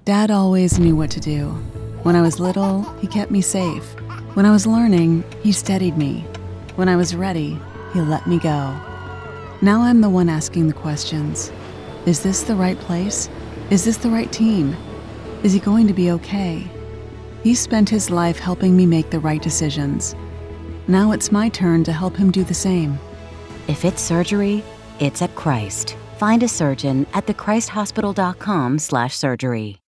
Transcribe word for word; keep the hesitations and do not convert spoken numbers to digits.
Dad always knew what to do. When I was little, he kept me safe. When I was learning, he steadied me. When I was ready, he let me go. Now I'm the one asking the questions. Is this the right place? Is this the right team? Is he going to be okay? He spent his life helping me make the right decisions. Now it's my turn to help him do the same. If it's surgery, it's at Christ. Find a surgeon at the christ hospital dot com slash surgery.